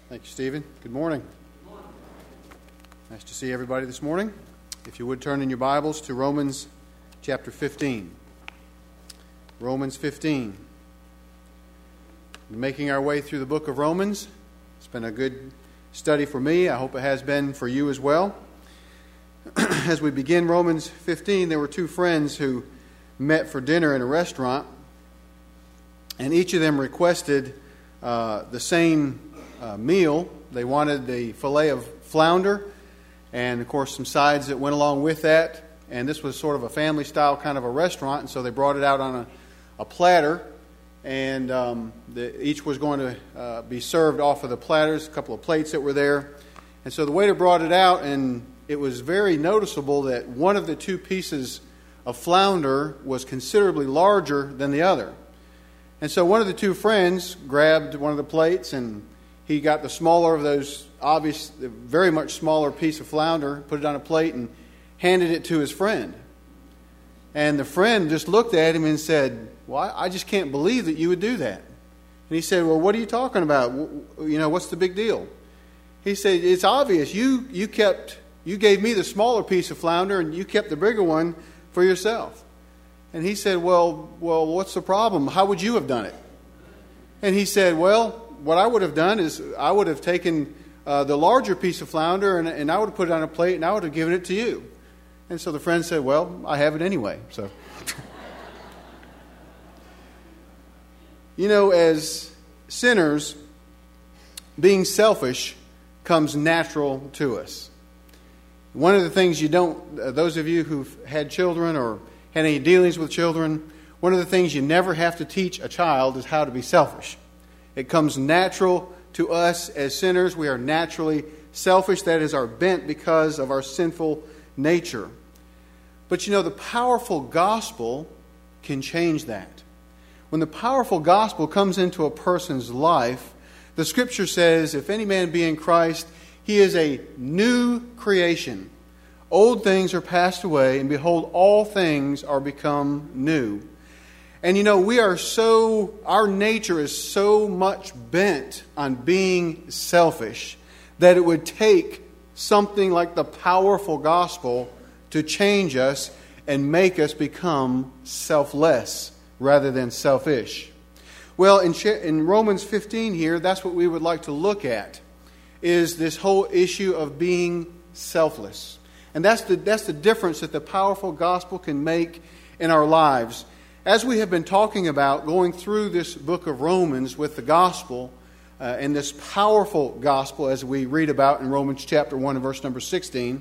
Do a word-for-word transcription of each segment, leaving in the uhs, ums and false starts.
Thank you, Stephen. Good morning. Good morning. Nice to see everybody this morning. If you would turn in your Bibles to Romans chapter fifteen. Romans fifteen. Making our way through the book of Romans. It's been a good study for me. I hope it has been for you as well. As we begin Romans fifteen, there were two friends who met for dinner in a restaurant, and each of them requested uh, the same uh, meal. They wanted the fillet of flounder and, of course, some sides that went along with that. And this was sort of a family-style kind of a restaurant, and so they brought it out on a, a platter, and um, the, each was going to uh, be served off of the platters, a couple of plates that were there. And so the waiter brought it out, and it was very noticeable that one of the two pieces of flounder was considerably larger than the other. And so one of the two friends grabbed one of the plates, and he got the smaller of those, obvious, very much smaller piece of flounder, put it on a plate, and handed it to his friend. And the friend just looked at him and said, "Well, I just can't believe that you would do that." And he said, "Well, what are you talking about? You know, what's the big deal?" He said, "It's obvious. You you kept you gave me the smaller piece of flounder, and you kept the bigger one for yourself." And he said, well, well, what's the problem? How would you have done it? And he said, well, what I would have done is I would have taken uh, the larger piece of flounder, and, and I would have put it on a plate, and I would have given it to you. And so the friend said, well, I have it anyway. So, you know, as sinners, being selfish comes natural to us. One of the things you don't, uh, those of you who've had children or had any dealings with children, one of the things you never have to teach a child is how to be selfish. It comes natural to us as sinners. We are naturally selfish. That is our bent because of our sinful nature. But you know, the powerful gospel can change that. When the powerful gospel comes into a person's life, the Scripture says, if any man be in Christ, he is a new creation. Old things are passed away, and behold, all things are become new. And you know, we are so, our nature is so much bent on being selfish that it would take something like the powerful gospel to change us and make us become selfless rather than selfish. Well, in, in Romans fifteen here, that's what we would like to look at, is this whole issue of being selfless. And that's the, that's the difference that the powerful gospel can make in our lives. As we have been talking about going through this book of Romans with the gospel, uh, and this powerful gospel as we read about in Romans chapter one and verse number sixteen,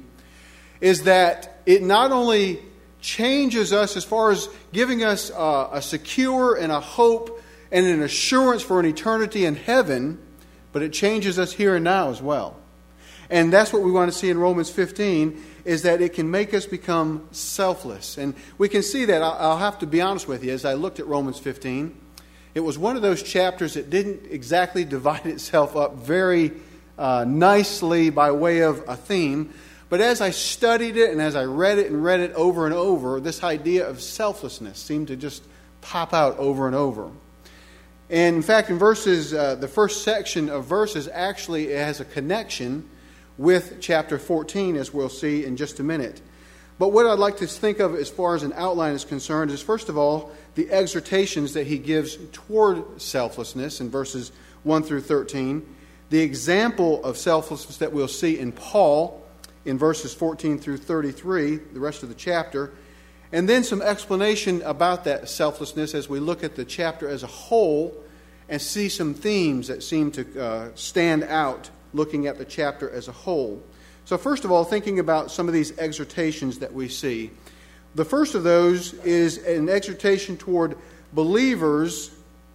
is that it not only changes us as far as giving us uh, a secure and a hope and an assurance for an eternity in heaven, but it changes us here and now as well. And that's what we want to see in Romans fifteen, is that it can make us become selfless. And we can see that. I'll have to be honest with you, as I looked at Romans fifteen, it was one of those chapters that didn't exactly divide itself up very uh, nicely by way of a theme. But as I studied it and as I read it and read it over and over, this idea of selflessness seemed to just pop out over and over. And in fact, in verses, uh, the first section of verses actually has a connection with chapter fourteen, as we'll see in just a minute. But what I'd like to think of as far as an outline is concerned is, first of all, the exhortations that he gives toward selflessness in verses one through thirteen, the example of selflessness that we'll see in Paul in verses fourteen through thirty-three, the rest of the chapter, and then some explanation about that selflessness as we look at the chapter as a whole and see some themes that seem to uh, stand out looking at the chapter as a whole. So first of all, thinking about some of these exhortations that we see. The first of those is an exhortation toward believers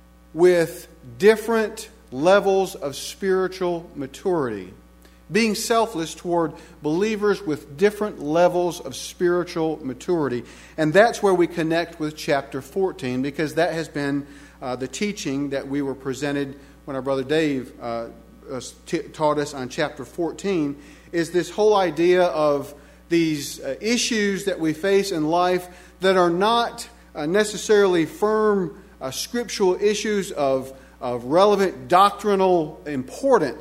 with different levels of spiritual maturity. Being selfless toward believers with different levels of spiritual maturity. And that's where we connect with chapter fourteen, because that has been uh, the teaching that we were presented when our brother Dave uh, T- taught us on chapter fourteen, is this whole idea of these uh, issues that we face in life that are not uh, necessarily firm uh, scriptural issues of, of relevant doctrinal importance,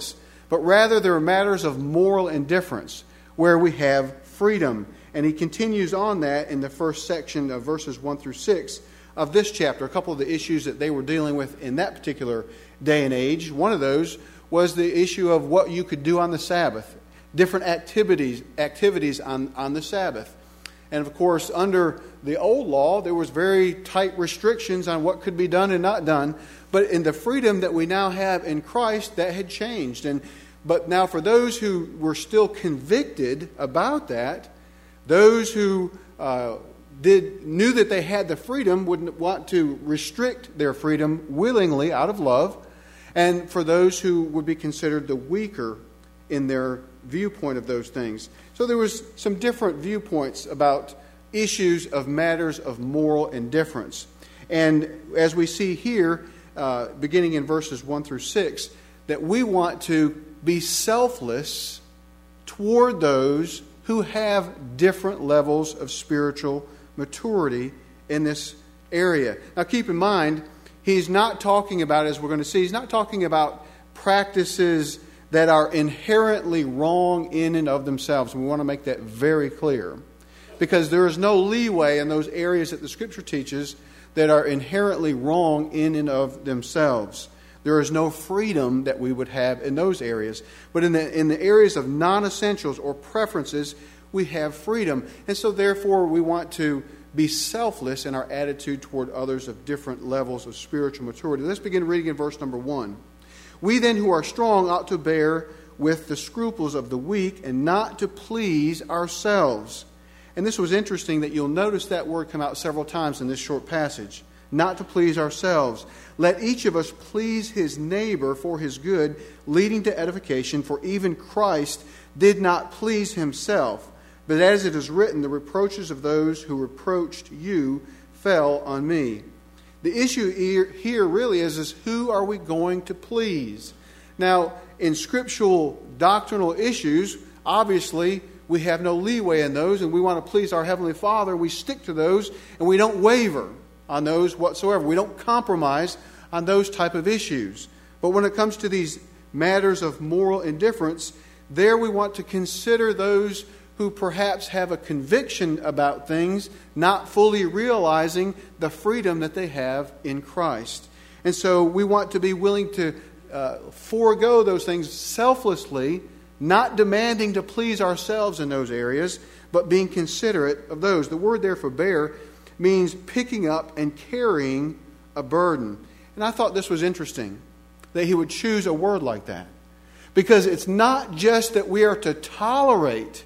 but rather there are matters of moral indifference where we have freedom. And he continues on that in the first section of verses one through six of this chapter, a couple of the issues that they were dealing with in that particular day and age. One of those was the issue of what you could do on the Sabbath, different activities activities on, on the Sabbath. And of course, under the old law, there was very tight restrictions on what could be done and not done. But in the freedom that we now have in Christ, that had changed. And but now for those who were still convicted about that, those who uh, did knew that they had the freedom wouldn't want to restrict their freedom willingly out of love. And for those who would be considered the weaker in their viewpoint of those things. So there was some different viewpoints about issues of matters of moral indifference. And as we see here, uh, beginning in verses one through six, that we want to be selfless toward those who have different levels of spiritual maturity in this area. Now keep in mind, he's not talking about, as we're going to see, he's not talking about practices that are inherently wrong in and of themselves. And we want to make that very clear. Because there is no leeway in those areas that the Scripture teaches that are inherently wrong in and of themselves. There is no freedom that we would have in those areas. But in the in the areas of non-essentials or preferences, we have freedom. And so therefore we want to be selfless in our attitude toward others of different levels of spiritual maturity. Let's begin reading in verse number one. We then who are strong ought to bear with the scruples of the weak and not to please ourselves. And this was interesting that you'll notice that word come out several times in this short passage. Not to please ourselves. Let each of us please his neighbor for his good, leading to edification, for even Christ did not please himself. But as it is written, the reproaches of those who reproached you fell on me. The issue here really is, is who are we going to please? Now, in scriptural doctrinal issues, obviously, we have no leeway in those, and we want to please our Heavenly Father. We stick to those, and we don't waver on those whatsoever. We don't compromise on those type of issues. But when it comes to these matters of moral indifference, there we want to consider those who perhaps have a conviction about things, not fully realizing the freedom that they have in Christ. And so we want to be willing to uh, forego those things selflessly, not demanding to please ourselves in those areas, but being considerate of those. The word there for bear means picking up and carrying a burden. And I thought this was interesting, that he would choose a word like that. Because it's not just that we are to tolerate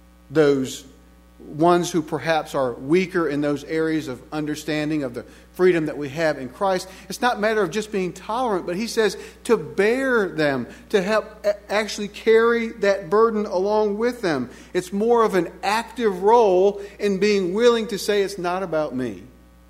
those ones who perhaps are weaker in those areas of understanding of the freedom that we have in Christ. It's not a matter of just being tolerant, but he says to bear them, to help actually carry that burden along with them. It's more of an active role in being willing to say it's not about me,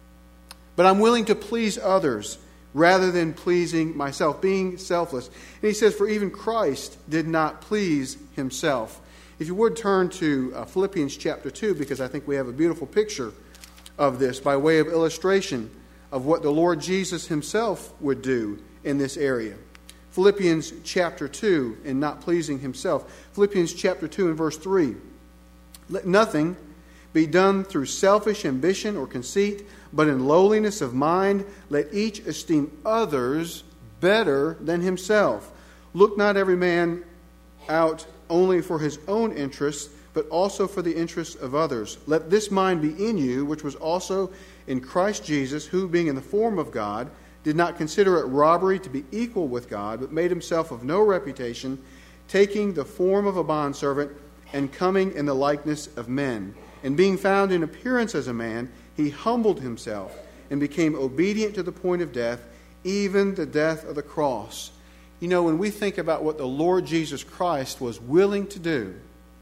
but I'm willing to please others rather than pleasing myself, being selfless. And he says, for even Christ did not please himself. If you would turn to uh, Philippians chapter two, because I think we have a beautiful picture of this by way of illustration of what the Lord Jesus himself would do in this area. Philippians chapter two, and not pleasing himself. Philippians chapter two and verse three. Let nothing be done through selfish ambition or conceit, but in lowliness of mind, let each esteem others better than himself. Look not every man out only for his own interests, but also for the interests of others. Let this mind be in you, which was also in Christ Jesus, who, being in the form of God, did not consider it robbery to be equal with God, but made himself of no reputation, taking the form of a bondservant and coming in the likeness of men. And being found in appearance as a man, he humbled himself and became obedient to the point of death, even the death of the cross. You know, when we think about what the Lord Jesus Christ was willing to do,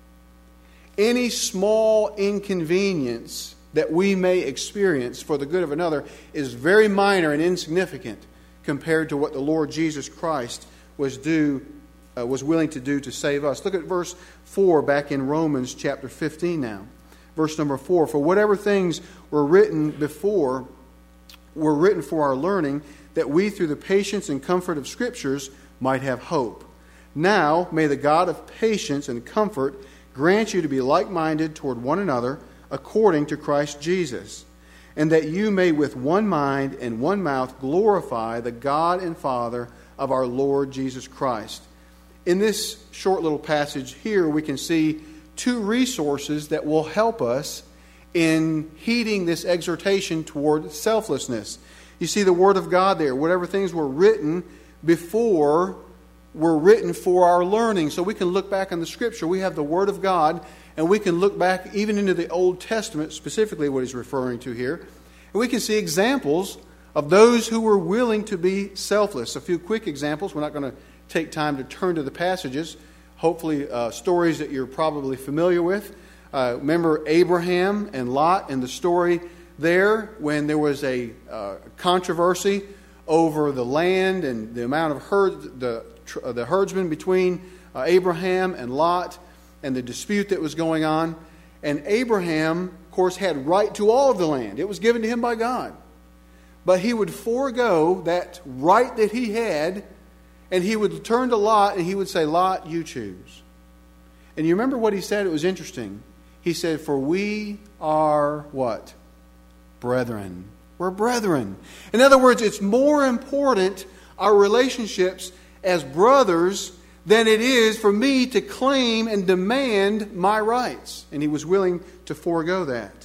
any small inconvenience that we may experience for the good of another is very minor and insignificant compared to what the Lord Jesus Christ was do uh, was willing to do to save us. Look at verse four back in Romans chapter fifteen now. Verse number four, for whatever things were written before were written for our learning, that we through the patience and comfort of Scriptures might have hope. Now may the God of patience and comfort grant you to be like-minded toward one another according to Christ Jesus, and that you may with one mind and one mouth glorify the God and Father of our Lord Jesus Christ. In this short little passage here, we can see two resources that will help us in heeding this exhortation toward selflessness. You see the Word of God there. Whatever things were written before were written for our learning. So we can look back on the Scripture. We have the Word of God, and we can look back even into the Old Testament, specifically what he's referring to here. And we can see examples of those who were willing to be selfless. A few quick examples. We're not going to take time to turn to the passages. Hopefully uh, stories that you're probably familiar with. Uh, remember Abraham and Lot and the story there when there was a uh, controversy over the land and the amount of herd, the, the herdsmen between uh, Abraham and Lot and the dispute that was going on. And Abraham, of course, had right to all of the land. It was given to him by God. But he would forego that right that he had, and he would turn to Lot and he would say, Lot, you choose. And you remember what he said? It was interesting. He said, for we are what? Brethren. We're brethren. In other words, it's more important, our relationships as brothers, than it is for me to claim and demand my rights. And he was willing to forego that.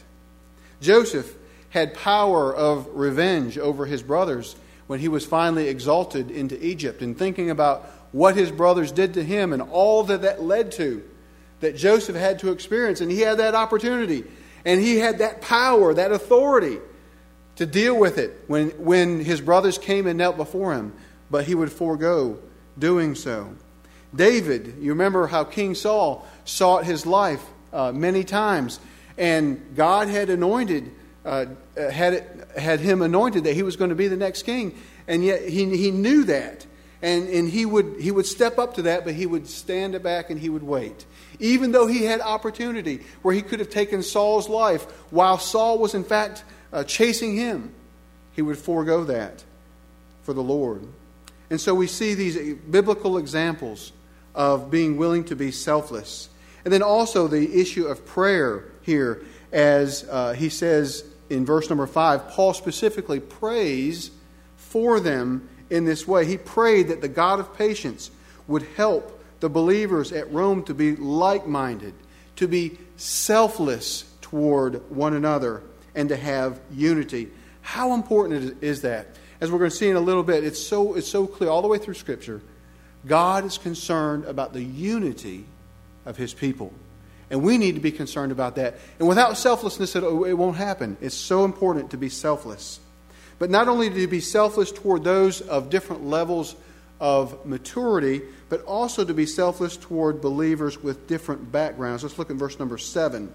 Joseph had power of revenge over his brothers when he was finally exalted into Egypt, and thinking about what his brothers did to him and all that that led to, that Joseph had to experience. And he had that opportunity. And he had that power, that authority to deal with it when, when his brothers came and knelt before him. But he would forego doing so. David, you remember how King Saul sought his life uh, many times. And God had anointed, uh, had, it, had him anointed that he was going to be the next king. And yet he, he knew that. And, and he would he would step up to that, but he would stand back and he would wait. Even though he had opportunity where he could have taken Saul's life while Saul was in fact uh, chasing him, he would forego that for the Lord. And so we see these biblical examples of being willing to be selfless. And then also the issue of prayer here, as uh, he says in verse number five, Paul specifically prays for them in this way. He prayed that the God of patience would help the believers at Rome to be like-minded, to be selfless toward one another, and to have unity. How important is that? As we're going to see in a little bit, it's so it's so clear all the way through Scripture. God is concerned about the unity of His people. And we need to be concerned about that. And without selflessness, it, it won't happen. It's so important to be selfless. But not only to be selfless toward those of different levels of maturity, but also to be selfless toward believers with different backgrounds. Let's look at verse number seven.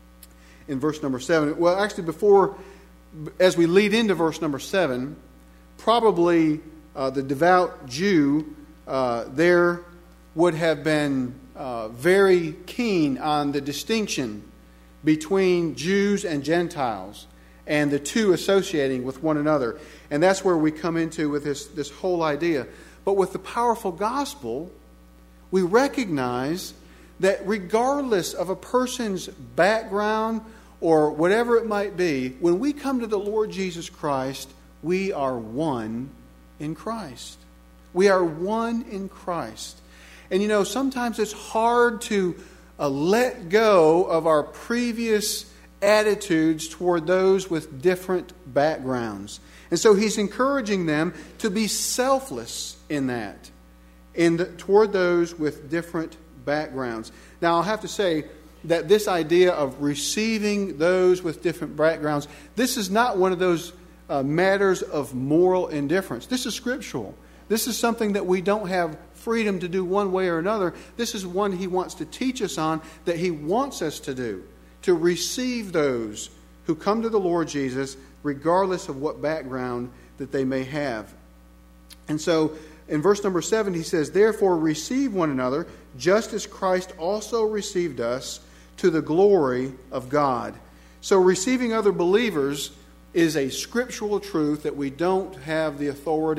In verse number seven, well, actually, before, as we lead into verse number seven, probably uh, the devout Jew uh, there would have been uh, very keen on the distinction between Jews and Gentiles, and the two associating with one another. And that's where we come into with this, this whole idea. But with the powerful gospel, we recognize that regardless of a person's background or whatever it might be, when we come to the Lord Jesus Christ, we are one in Christ. We are one in Christ. And you know, sometimes it's hard to uh, let go of our previous attitudes toward those with different backgrounds. And so he's encouraging them to be selfless in that, in the, toward those with different backgrounds. Now, I'll have to say that this idea of receiving those with different backgrounds, this is not one of those uh, matters of moral indifference. This is scriptural. This is something that we don't have freedom to do one way or another. This is one he wants to teach us on, that he wants us to do, to receive those who come to the Lord Jesus regardless of what background that they may have. And so in verse number seven he says, therefore receive one another just as Christ also received us to the glory of God. So receiving other believers is a scriptural truth that we don't have the authority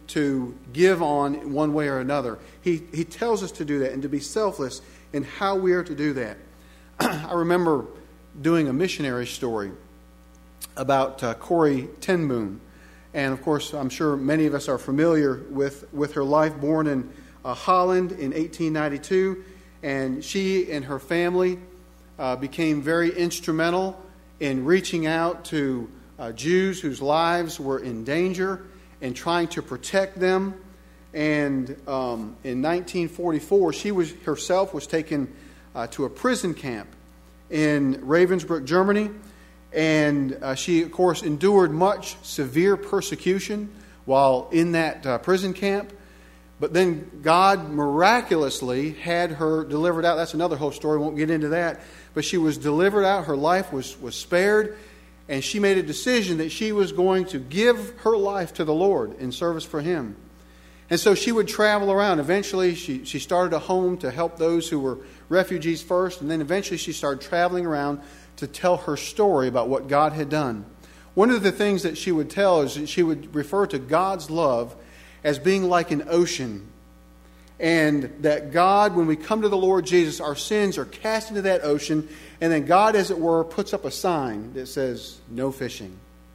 to give on one way or another. He, he tells us to do that and to be selfless in how we are to do that. I remember doing a missionary story about uh, Corrie ten Boom. And of course, I'm sure many of us are familiar with, with her life, born in uh, Holland in eighteen ninety-two. And she and her family uh, became very instrumental in reaching out to uh, Jews whose lives were in danger and trying to protect them. And um, in nineteen forty-four, she was herself was taken uh, to a prison camp in Ravensbrück, Germany. And uh, she, of course, endured much severe persecution while in that uh, prison camp. But then God miraculously had her delivered out. That's another whole story. Won't get into that. But she was delivered out. Her life was, was spared. And she made a decision that she was going to give her life to the Lord in service for Him. And so she would travel around. Eventually, she, she started a home to help those who were refugees first. And then eventually she started traveling around to tell her story about what God had done. One of the things that she would tell is that she would refer to God's love as being like an ocean. And that God, when we come to the Lord Jesus, our sins are cast into that ocean. And then God, as it were, puts up a sign that says, no fishing.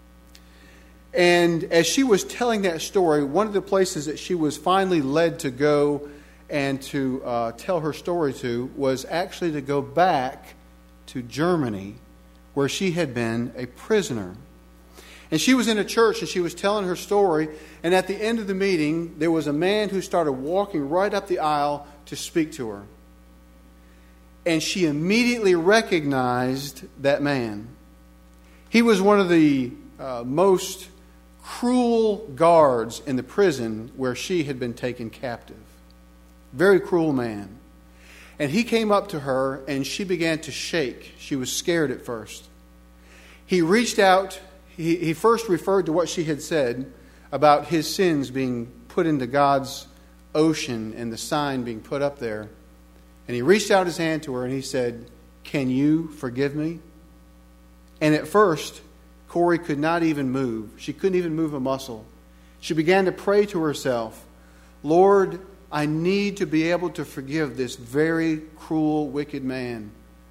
And as she was telling that story, one of the places that she was finally led to go and to uh, tell her story to was actually to go back to Germany, where she had been a prisoner. And she was in a church and she was telling her story. And at the end of the meeting, there was a man who started walking right up the aisle to speak to her. And she immediately recognized that man. He was one of the uh, most cruel guards in the prison where she had been taken captive. Very cruel man. And he came up to her and she began to shake. She was scared at first. He reached out. He, he first referred to what she had said about his sins being put into God's ocean and the sign being put up there. And he reached out his hand to her and he said, "Can you forgive me?" And at first, Corrie could not even move. She couldn't even move a muscle. She began to pray to herself, "Lord, I need to be able to forgive this very cruel, wicked man."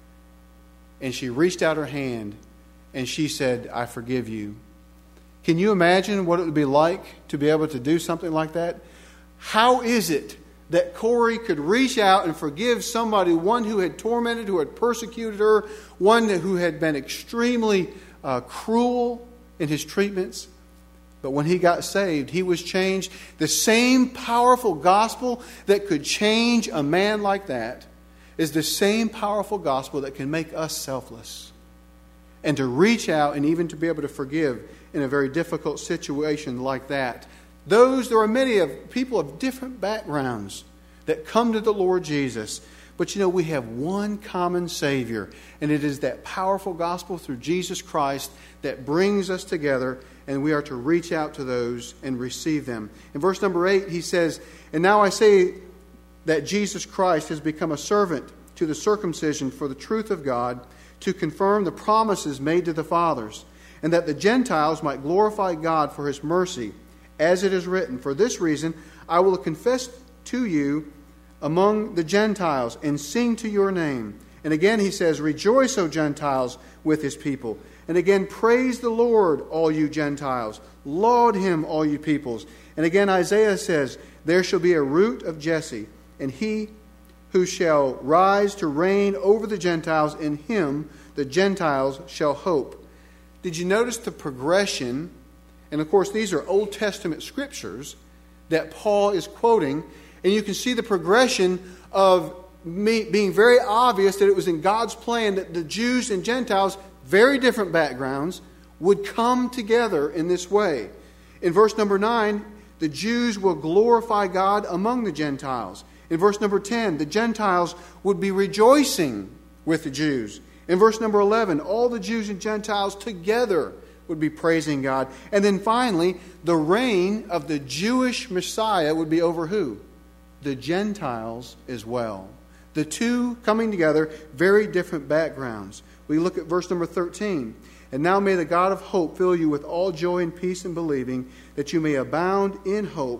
And she reached out her hand and she said, "I forgive you." Can you imagine what it would be like to be able to do something like that? How is it that Corrie could reach out and forgive somebody, one who had tormented, who had persecuted her, one who had been extremely uh, cruel in his treatments? But when he got saved, he was changed. The same powerful gospel that could change a man like that is the same powerful gospel that can make us selfless. And to reach out and even to be able to forgive in a very difficult situation like that. Those, there are many of people of different backgrounds that come to the Lord Jesus. But you know, we have one common Savior. And it is that powerful gospel through Jesus Christ that brings us together. And we are to reach out to those and receive them. In verse number eight, he says, "And now I say that Jesus Christ has become a servant to the circumcision for the truth of God, to confirm the promises made to the fathers, and that the Gentiles might glorify God for His mercy, as it is written, for this reason I will confess to you among the Gentiles and sing to your name." And again he says, "Rejoice, O Gentiles, with His people." And again, "Praise the Lord, all you Gentiles. Laud Him, all you peoples." And again Isaiah says, "There shall be a root of Jesse, and he who shall rise to reign over the Gentiles, in Him the Gentiles shall hope." Did you notice the progression? And of course, these are Old Testament scriptures that Paul is quoting. And you can see the progression of me being very obvious that it was in God's plan that the Jews and Gentiles, very different backgrounds, would come together in this way. In verse number nine, the Jews will glorify God among the Gentiles. In verse number ten, the Gentiles would be rejoicing with the Jews. In verse number eleven, all the Jews and Gentiles together would be praising God. And then finally, the reign of the Jewish Messiah would be over who? The Gentiles as well. The two coming together, very different backgrounds. We look at verse number thirteen. "And now may the God of hope fill you with all joy and peace in believing, that you may abound in hope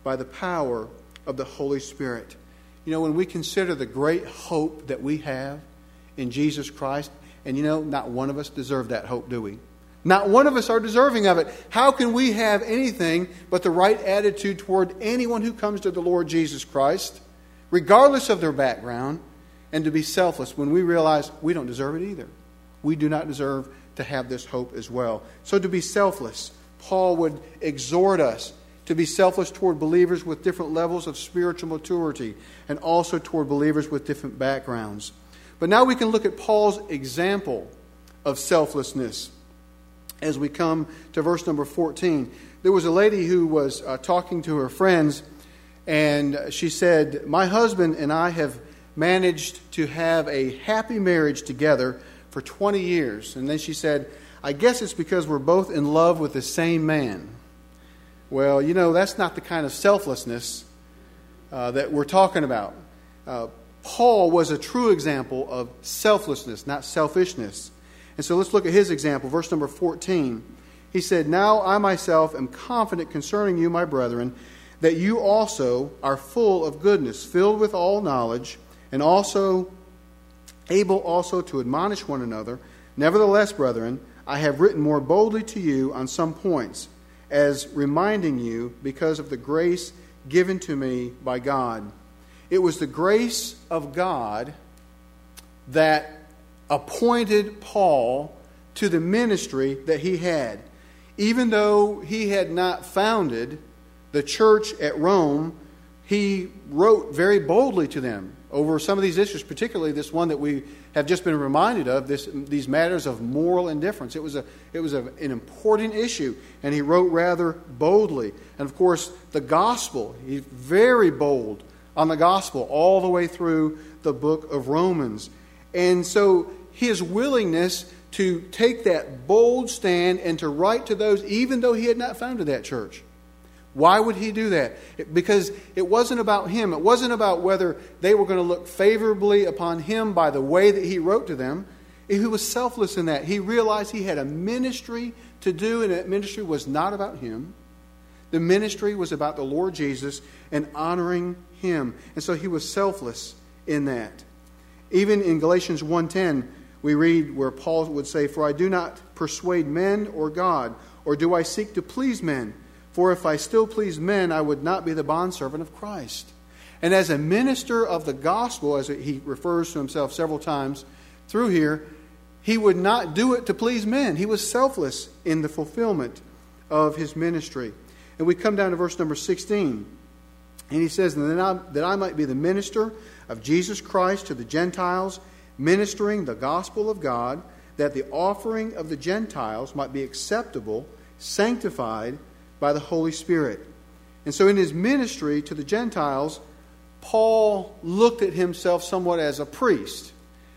by the power of the Holy Spirit. You know, when we consider the great hope that we have in Jesus Christ, and you know, not one of us deserve that hope, do we? Not one of us are deserving of it. How can we have anything but the right attitude toward anyone who comes to the Lord Jesus Christ, regardless of their background, and to be selfless when we realize we don't deserve it either? We do not deserve to have this hope as well. So to be selfless, Paul would exhort us to be selfless toward believers with different levels of spiritual maturity, and also toward believers with different backgrounds. But now we can look at Paul's example of selflessness as we come to verse number fourteen. There was a lady who was uh, talking to her friends, and she said, "My husband and I have managed to have a happy marriage together for twenty years. And then she said, "I guess it's because we're both in love with the same man." Well, you know, that's not the kind of selflessness uh, that we're talking about. Uh, Paul was a true example of selflessness, not selfishness. And so let's look at his example. Verse number fourteen. He said, "Now I myself am confident concerning you, my brethren, that you also are full of goodness, filled with all knowledge, and also able also to admonish one another. Nevertheless, brethren, I have written more boldly to you on some points, as reminding you because of the grace given to me by God." It was the grace of God that appointed Paul to the ministry that he had. Even though he had not founded the church at Rome, he wrote very boldly to them over some of these issues, particularly this one that we have just been reminded of, this, these matters of moral indifference. It was, a, it was a, an important issue, and he wrote rather boldly. And of course, the gospel, he's very bold on the gospel all the way through the book of Romans. And so his willingness to take that bold stand and to write to those, even though he had not founded that church. Why would he do that? Because it wasn't about him. It wasn't about whether they were going to look favorably upon him by the way that he wrote to them. He was selfless in that. He realized he had a ministry to do, and that ministry was not about him. The ministry was about the Lord Jesus and honoring him. And so he was selfless in that. Even in Galatians one ten, we read where Paul would say, "For I do not persuade men or God, or do I seek to please men? For if I still please men, I would not be the bondservant of Christ." And as a minister of the gospel, as he refers to himself several times through here, he would not do it to please men. He was selfless in the fulfillment of his ministry. And we come down to verse number sixteen. And he says, "And that I, that I might be the minister of Jesus Christ to the Gentiles, ministering the gospel of God, that the offering of the Gentiles might be acceptable, sanctified by the Holy Spirit." And so in his ministry to the Gentiles, Paul looked at himself somewhat as a priest.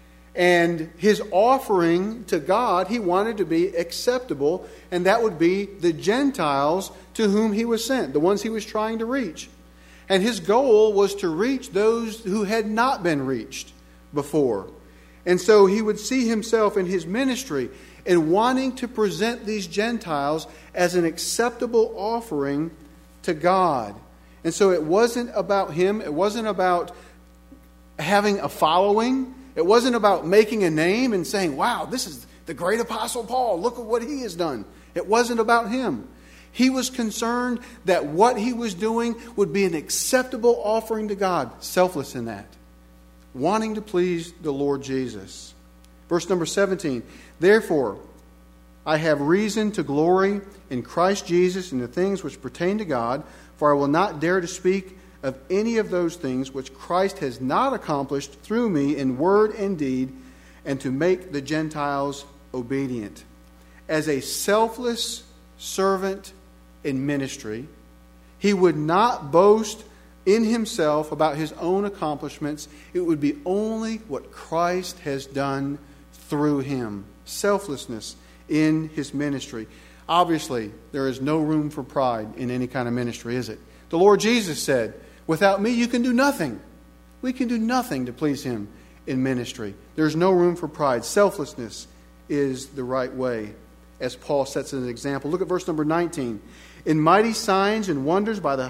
And his offering to God, he wanted to be acceptable, and that would be the Gentiles to whom he was sent, the ones he was trying to reach. And his goal was to reach those who had not been reached before. And so he would see himself in his ministry in wanting to present these Gentiles as an acceptable offering to God. And so it wasn't about him. It wasn't about having a following. It wasn't about making a name and saying, "Wow, this is the great Apostle Paul. Look at what he has done." It wasn't about him. He was concerned that what he was doing would be an acceptable offering to God. Selfless in that. Wanting to please the Lord Jesus. Verse number seventeen. "Therefore, I have reason to glory in Christ Jesus in the things which pertain to God, for I will not dare to speak of any of those things which Christ has not accomplished through me in word and deed, and to make the Gentiles obedient." As a selfless servant in ministry, he would not boast in himself about his own accomplishments. It would be only what Christ has done through him. Selflessness in his ministry. Obviously, there is no room for pride in any kind of ministry, is it? The Lord Jesus said, "Without me you can do nothing." We can do nothing to please him in ministry. There's no room for pride. Selflessness is the right way, as Paul sets as an example. Look at verse number nineteen. "In mighty signs and wonders by the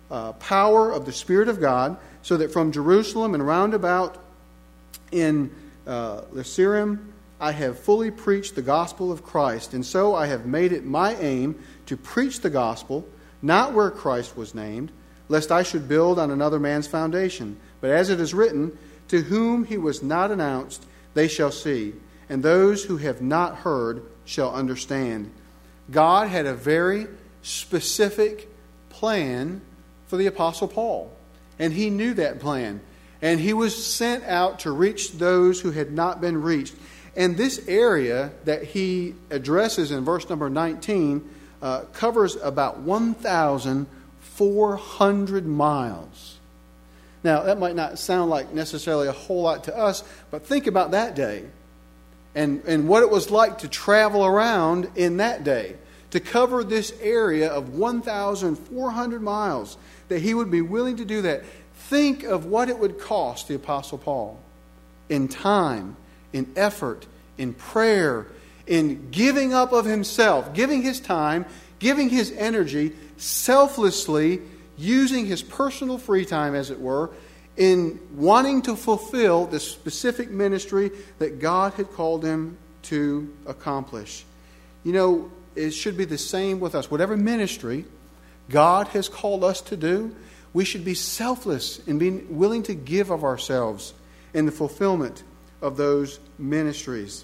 uh, power of the Spirit of God, so that from Jerusalem and round about in uh, Lycurium I have fully preached the gospel of Christ, and so I have made it my aim to preach the gospel, not where Christ was named, lest I should build on another man's foundation. But as it is written, to whom he was not announced, they shall see, and those who have not heard shall understand. God had a very specific plan for the Apostle Paul, and he knew that plan. And he was sent out to reach those who had not been reached. And this area that he addresses in verse number nineteen uh, covers about one thousand four hundred miles. Now, that might not sound like necessarily a whole lot to us, but think about that day and, and what it was like to travel around in that day, to cover this area of one thousand four hundred miles, that he would be willing to do that. Think of what it would cost the Apostle Paul in time, in effort, in prayer, in giving up of himself, giving his time, giving his energy, selflessly using his personal free time, as it were, in wanting to fulfill the specific ministry that God had called him to accomplish. You know, it should be the same with us. Whatever ministry God has called us to do, we should be selfless in being willing to give of ourselves in the fulfillment of those ministries.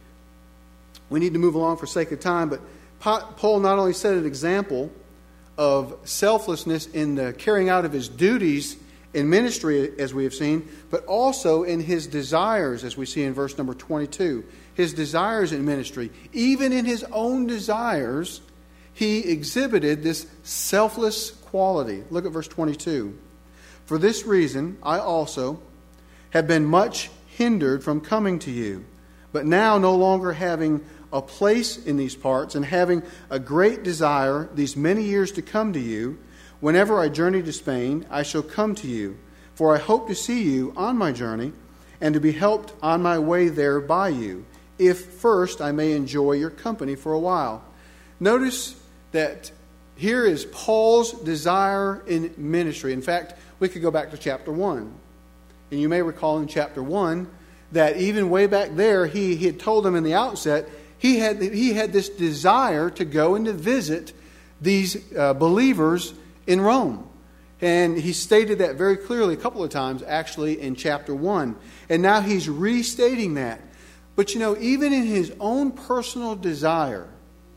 We need to move along for sake of time, but Paul not only set an example of selflessness in the carrying out of his duties in ministry, as we have seen, but also in his desires, as we see in verse number twenty-two. His desires in ministry. Even in his own desires, he exhibited this selfless quality. Look at verse twenty-two. For this reason, I also have been much hindered from coming to you, but now no longer having a place in these parts and having a great desire these many years to come to you, whenever I journey to Spain, I shall come to you, for I hope to see you on my journey and to be helped on my way there by you, if first I may enjoy your company for a while. Notice that here is Paul's desire in ministry. In fact, we could go back to chapter one. And you may recall in chapter one that even way back there, he, he had told them in the outset, he had, he had this desire to go and to visit these uh, believers in Rome. And he stated that very clearly a couple of times, actually, in chapter one. And now he's restating that. But you know, even in his own personal desire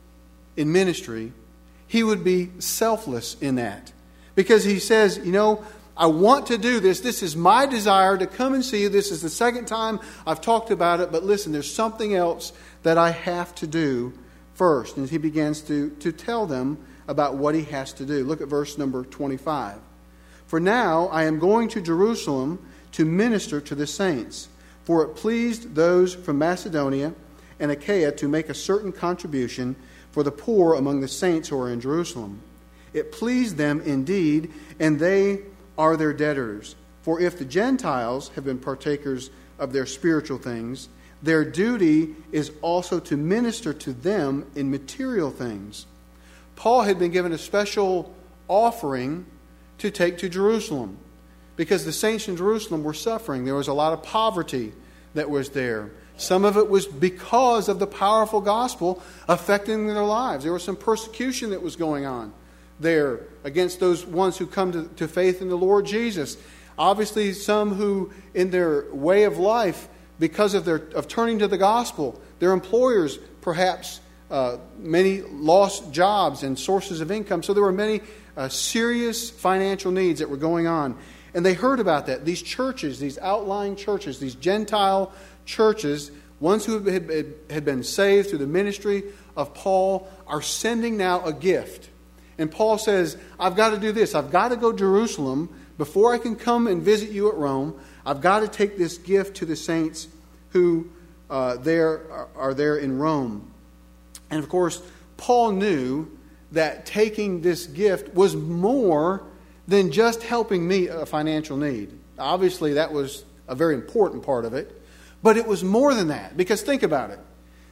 in ministry, he would be selfless in that. Because he says, you know, I want to do this. This is my desire to come and see you. This is the second time I've talked about it. But listen, there's something else that I have to do first. And he begins to, to tell them about what he has to do. Look at verse number twenty-five. For now I am going to Jerusalem to minister to the saints. For it pleased those from Macedonia and Achaia to make a certain contribution for the poor among the saints who are in Jerusalem. It pleased them indeed, and they are their debtors. For if the Gentiles have been partakers of their spiritual things, their duty is also to minister to them in material things. Paul had been given a special offering to take to Jerusalem because the saints in Jerusalem were suffering. There was a lot of poverty that was there. Some of it was because of the powerful gospel affecting their lives. There was some persecution that was going on there against those ones who come to, to faith in the Lord Jesus. Obviously, some who in their way of life, because of their of turning to the gospel, their employers perhaps uh, many lost jobs and sources of income. So there were many uh, serious financial needs that were going on. And they heard about that. These churches, these outlying churches, these Gentile churches, ones who had, had been saved through the ministry of Paul, are sending now a gift. And Paul says, I've got to do this. I've got to go to Jerusalem before I can come and visit you at Rome. I've got to take this gift to the saints who uh, there are, are there in Rome. And of course, Paul knew that taking this gift was more than just helping meet a financial need. Obviously, that was a very important part of it. But it was more than that. Because think about it.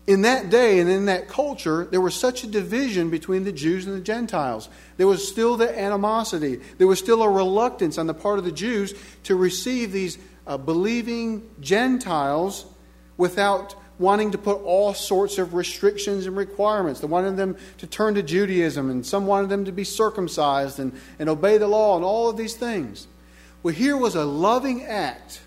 in that day and in that culture, there was such a division between the Jews and the Gentiles. There was still the animosity. There was still a reluctance on the part of the Jews to receive these uh, believing Gentiles without wanting to put all sorts of restrictions and requirements. They wanted them to turn to Judaism, and some wanted them to be circumcised and, and obey the law and all of these things. Well, here was a loving act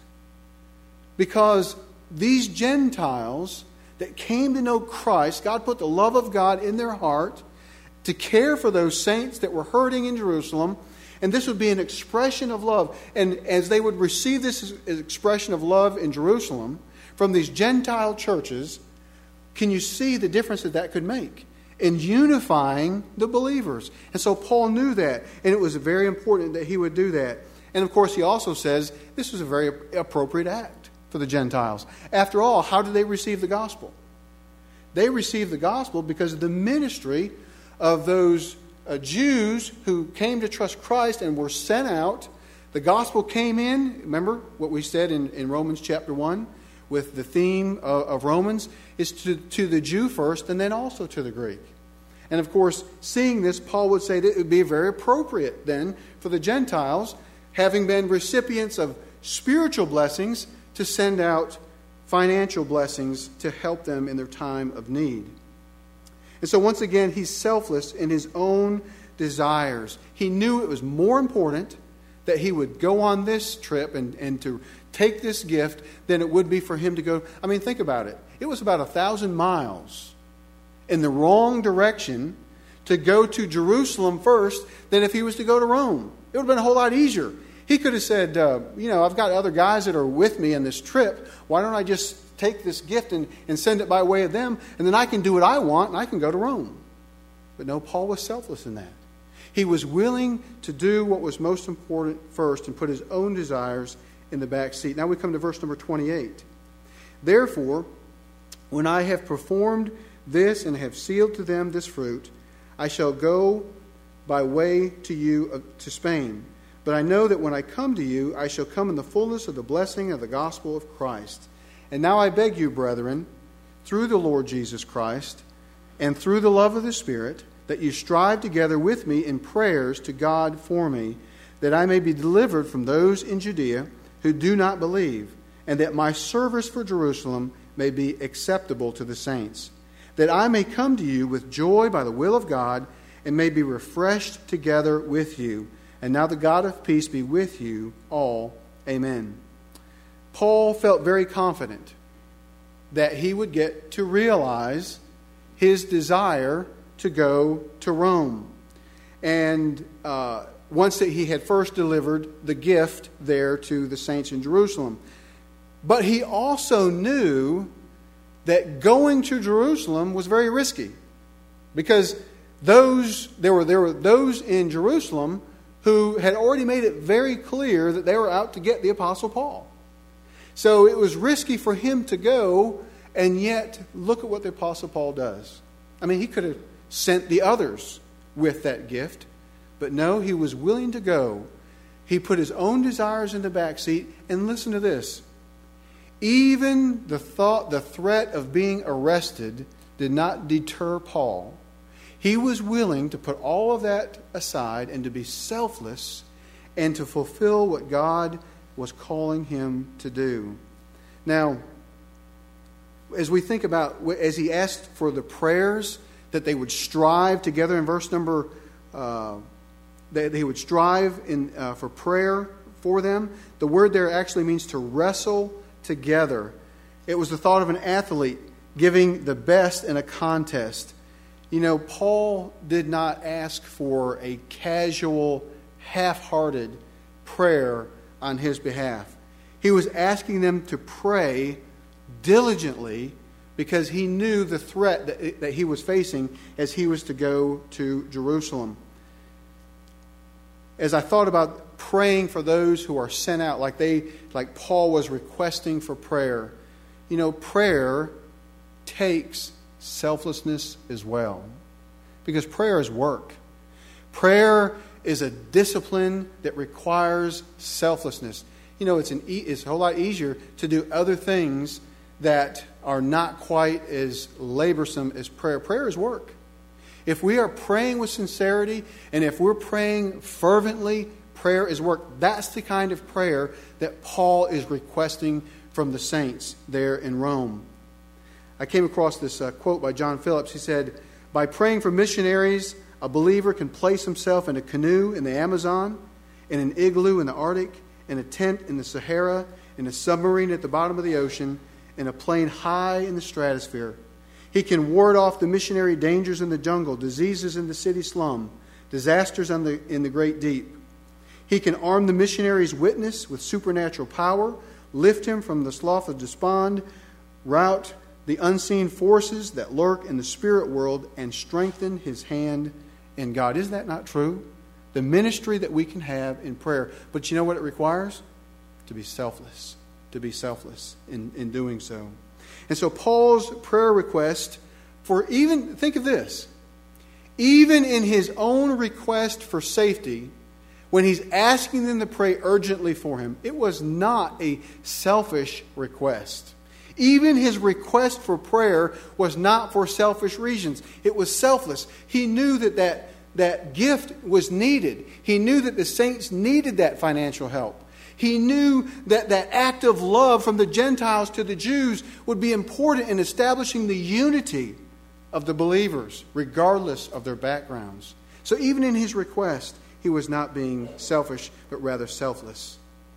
because these Gentiles that came to know Christ, God put the love of God in their heart to care for those saints that were hurting in Jerusalem. And this would be an expression of love. And as they would receive this expression of love in Jerusalem from these Gentile churches, can you see the difference that that could make in unifying the believers? And so Paul knew that, and it was very important that he would do that. And of course, he also says this was a very appropriate act for the Gentiles. After all, how did they receive the gospel? They received the gospel because of the ministry of those uh, Jews who came to trust Christ and were sent out. The gospel came in. Remember what we said in, in Romans chapter one with the theme of, of Romans is to, to the Jew first and then also to the Greek. And of course, seeing this, Paul would say that it would be very appropriate then for the Gentiles, having been recipients of spiritual blessings, to send out financial blessings to help them in their time of need. And so once again, he's selfless in his own desires. He knew it was more important that he would go on this trip and, and to take this gift than it would be for him to go. I mean, think about it. It was about a thousand miles in the wrong direction to go to Jerusalem first than if he was to go to Rome. It would have been a whole lot easier. He could have said, uh, you know, I've got other guys that are with me in this trip. Why don't I just take this gift and, and send it by way of them, and then I can do what I want and I can go to Rome. But no, Paul was selfless in that. He was willing to do what was most important first and put his own desires in the back seat. Now we come to verse number twenty-eight. Therefore, when I have performed this and have sealed to them this fruit, I shall go by way to you to Spain. But I know that when I come to you, I shall come in the fullness of the blessing of the gospel of Christ. And now I beg you, brethren, through the Lord Jesus Christ, and through the love of the Spirit, that you strive together with me in prayers to God for me, that I may be delivered from those in Judea who do not believe, and that my service for Jerusalem may be acceptable to the saints, that I may come to you with joy by the will of God, and may be refreshed together with you. And now the God of peace be with you all. Amen. Paul felt very confident that he would get to realize his desire to go to Rome. And uh, once that he had first delivered the gift there to the saints in Jerusalem. But he also knew that going to Jerusalem was very risky. Because those there were there were those in Jerusalem who had already made it very clear that they were out to get the Apostle Paul. So it was risky for him to go, and yet look at what the Apostle Paul does. I mean, he could have sent the others with that gift, but no, he was willing to go. He put his own desires in the back seat, and listen to this. Even the thought, the threat of being arrested did not deter Paul. He was willing to put all of that aside and to be selfless and to fulfill what God was calling him to do. Now, as we think about, as he asked for the prayers, that they would strive together in verse number, uh, that they would strive in uh, for prayer for them. The word there actually means to wrestle together. It was the thought of an athlete giving the best in a contest. You know, Paul did not ask for a casual, half-hearted prayer on his behalf. He was asking them to pray diligently because he knew the threat that, that he was facing as he was to go to Jerusalem. As I thought about praying for those who are sent out, like they, like Paul was requesting for prayer, you know, prayer takes selflessness as well. Because prayer is work. Prayer is a discipline that requires selflessness. You know, it's, an e- it's a whole lot easier to do other things that are not quite as laborsome as prayer. Prayer is work. If we are praying with sincerity and if we're praying fervently, prayer is work. That's the kind of prayer that Paul is requesting from the saints there in Rome. I came across this uh, quote by John Phillips. He said, "By praying for missionaries, a believer can place himself in a canoe in the Amazon, in an igloo in the Arctic, in a tent in the Sahara, in a submarine at the bottom of the ocean, in a plane high in the stratosphere. He can ward off the missionary dangers in the jungle, diseases in the city slum, disasters on the, in the great deep. He can arm the missionary's witness with supernatural power, lift him from the slough of despond, rout the unseen forces that lurk in the spirit world, and strengthen his hand in God." Is that not true? The ministry that we can have in prayer. But you know what it requires? To be selfless. To be selfless in, in doing so. And so Paul's prayer request for even, think of this, even in his own request for safety, when he's asking them to pray urgently for him, it was not a selfish request. Even his request for prayer was not for selfish reasons. It was selfless. He knew that that, that gift was needed. He knew that the saints needed that financial help. He knew that that act of love from the Gentiles to the Jews would be important in establishing the unity of the believers, regardless of their backgrounds. So even in his request, he was not being selfish, but rather selfless.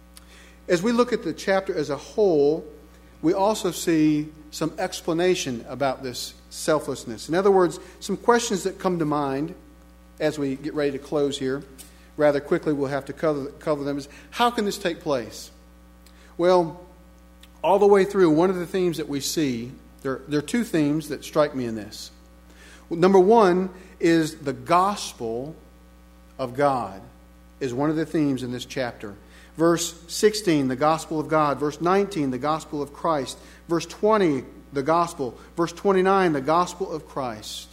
As we look at the chapter as a whole, we also see some explanation about this selflessness. In other words, some questions that come to mind as we get ready to close here. Rather quickly, we'll have to cover, cover them. Is how can this take place? Well, all the way through, one of the themes that we see, there, there are two themes that strike me in this. Well, number one is the gospel of God is one of the themes in this chapter. Verse sixteen, the gospel of God. Verse nineteen, the gospel of Christ. Verse twenty, the gospel. Verse twenty-nine, the gospel of Christ.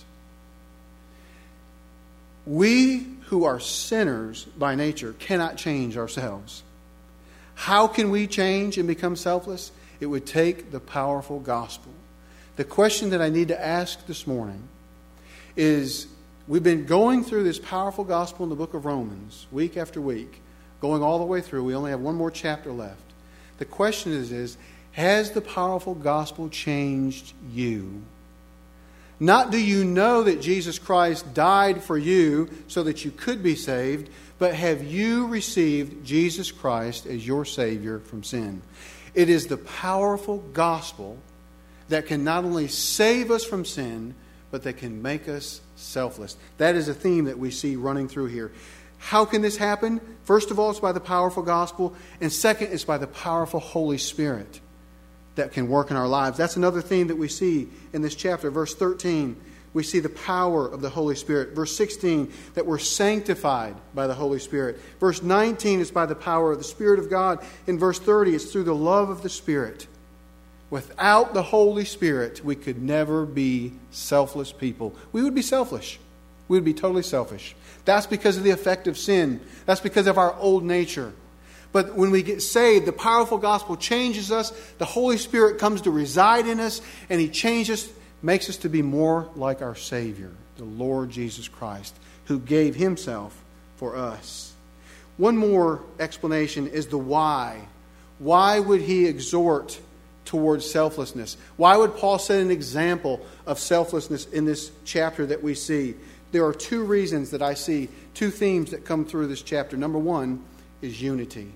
We who are sinners by nature cannot change ourselves. How can we change and become selfless? It would take the powerful gospel. The question that I need to ask this morning is, we've been going through this powerful gospel in the book of Romans, week after week, going all the way through. We only have one more chapter left. The question is, is has the powerful gospel changed you? Not do you know that Jesus Christ died for you so that you could be saved, but have you received Jesus Christ as your Savior from sin? It is the powerful gospel that can not only save us from sin, but that can make us selfless. That is a theme that we see running through here. How can this happen? First of all, it's by the powerful gospel. And second, it's by the powerful Holy Spirit that can work in our lives. That's another theme that we see in this chapter. Verse thirteen, we see the power of the Holy Spirit. Verse sixteen, that we're sanctified by the Holy Spirit. Verse nineteen is by the power of the Spirit of God. In verse thirty, it's through the love of the Spirit. Without the Holy Spirit, we could never be selfless people. We would be selfish. We would be totally selfish. That's because of the effect of sin. That's because of our old nature. But when we get saved, the powerful gospel changes us. The Holy Spirit comes to reside in us, and He changes us, makes us to be more like our Savior, the Lord Jesus Christ, who gave Himself for us. One more explanation is the why. Why would He exhort towards selflessness? Why would Paul set an example of selflessness in this chapter that we see? There are two reasons that I see, two themes that come through this chapter. Number one is unity.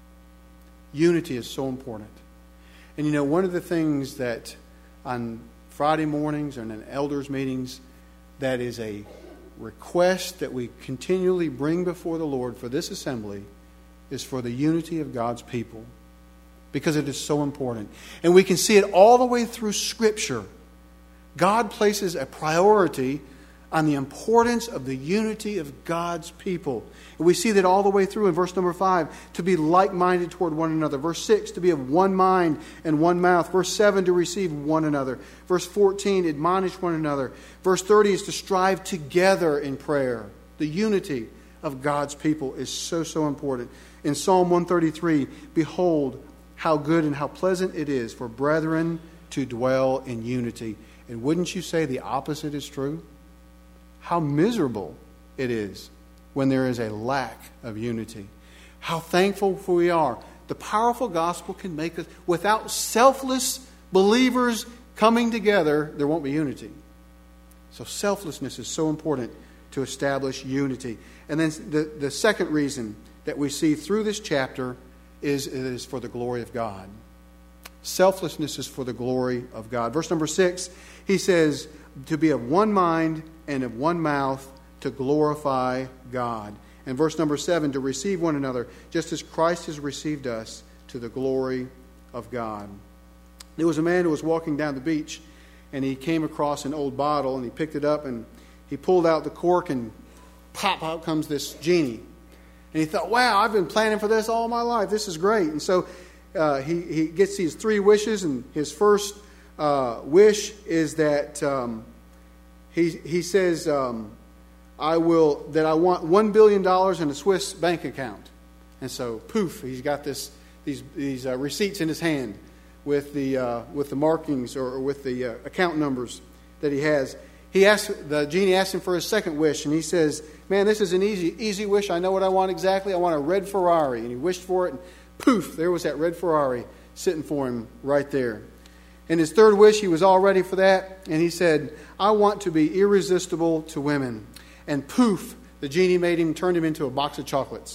Unity is so important. And you know, one of the things that on Friday mornings and in elders' meetings, that is a request that we continually bring before the Lord for this assembly, is for the unity of God's people. Because it is so important. And we can see it all the way through Scripture. God places a priority on the importance of the unity of God's people. And we see that all the way through in verse number five, to be like-minded toward one another. Verse six, to be of one mind and one mouth. Verse seven, to receive one another. Verse fourteen, admonish one another. Verse thirty is to strive together in prayer. The unity of God's people is so, so important. In Psalm one thirty-three, behold, how good and how pleasant it is for brethren to dwell in unity. And wouldn't you say the opposite is true? How miserable it is when there is a lack of unity. How thankful we are. The powerful gospel can make us, without selfless believers coming together, there won't be unity. So selflessness is so important to establish unity. And then the, the second reason that we see through this chapter is it is for the glory of God. Selflessness is for the glory of God. Verse number six, he says, to be of one mind and of one mouth to glorify God. And verse number seven, to receive one another, just as Christ has received us to the glory of God. There was a man who was walking down the beach, and he came across an old bottle, and he picked it up, and he pulled out the cork, and pop, out comes this genie. And he thought, wow, I've been planning for this all my life. This is great. And so uh, he, he gets these three wishes, and his first uh, wish is that um, he, he says... Um, I will, that I want one billion dollars in a Swiss bank account. And so, poof, he's got this, these, these uh, receipts in his hand with the, uh, with the markings or, or with the uh, account numbers that he has. He asked, the genie asked him for his second wish, and he says, man, this is an easy, easy wish. I know what I want exactly. I want a red Ferrari. And he wished for it, and poof, there was that red Ferrari sitting for him right there. And his third wish, he was all ready for that, and he said, I want to be irresistible to women. And poof, the genie made him, turned him into a box of chocolates.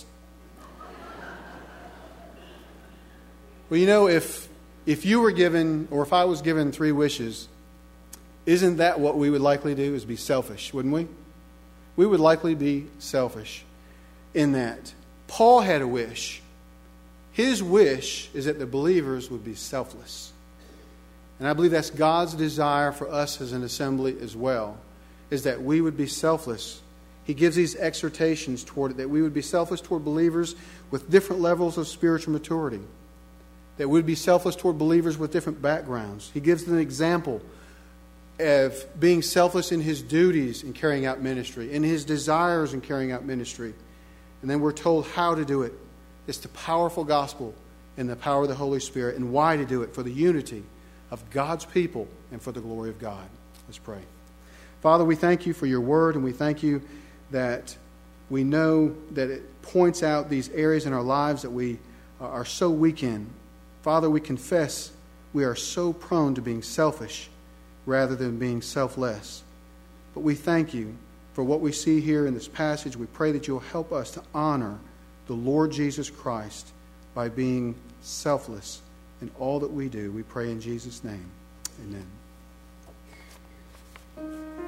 Well, you know, if if you were given, or if I was given three wishes, isn't that what we would likely do, is be selfish, wouldn't we? We would likely be selfish in that. Paul had a wish. His wish is that the believers would be selfless. And I believe that's God's desire for us as an assembly as well, is that we would be selfless. He gives these exhortations toward it, that we would be selfless toward believers with different levels of spiritual maturity. That we would be selfless toward believers with different backgrounds. He gives an example of being selfless in his duties in carrying out ministry, in his desires in carrying out ministry. And then we're told how to do it. It's the powerful gospel and the power of the Holy Spirit, and why to do it, for the unity of God's people and for the glory of God. Let's pray. Father, we thank you for your word, and we thank you that we know that it points out these areas in our lives that we are so weak in. Father, we confess we are so prone to being selfish rather than being selfless. But we thank you for what we see here in this passage. We pray that you'll help us to honor the Lord Jesus Christ by being selfless in all that we do. We pray in Jesus' name. Amen.